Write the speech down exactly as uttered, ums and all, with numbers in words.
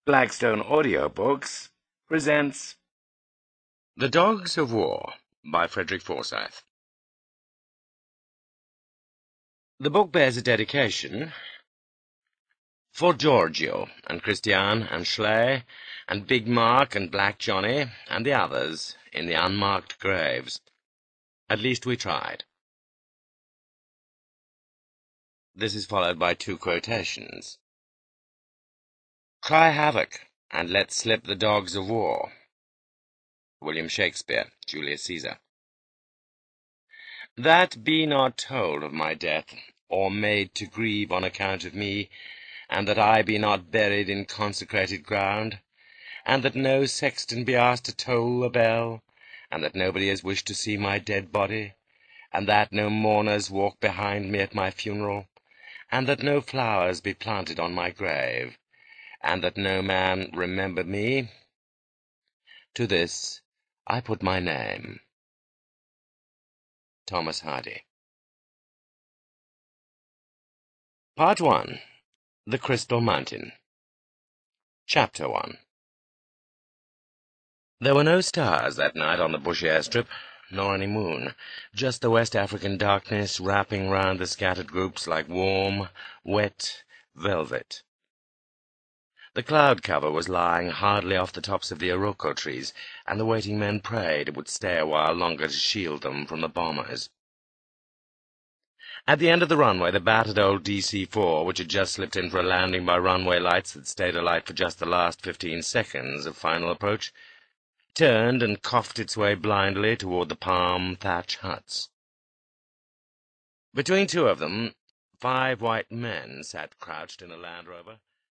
Blackstone Audiobooks presents The Dogs of War by Frederick Forsyth. The book bears a dedication for Giorgio and Christiane and Schley and Big Mark and Black Johnny and the others in the unmarked graves. At least we tried. This is followed by two quotations. Cry havoc, and let slip the dogs of war. William Shakespeare, Julius Caesar. That be not told of my death, or made to grieve on account of me, and that I be not buried in consecrated ground, and that no sexton be asked to toll a bell, and that nobody has wished to see my dead body, and that no mourners walk behind me at my funeral, and that no flowers be planted on my grave, and that no man remember me. To this I put my name. Thomas Hardy. Part one. The Crystal Mountain. Chapter one. There were no stars that night on the bush airstrip, nor any moon, just the West African darkness wrapping round the scattered groups like warm, wet velvet. The cloud cover was lying hardly off the tops of the Iroko trees, and the waiting men prayed it would stay a while longer to shield them from the bombers. At the end of the runway, the battered old D C four, which had just slipped in for a landing by runway lights that stayed alight for just the last fifteen seconds of final approach, turned and coughed its way blindly toward the palm thatch huts. Between two of them, five white men sat crouched in a Land Rover.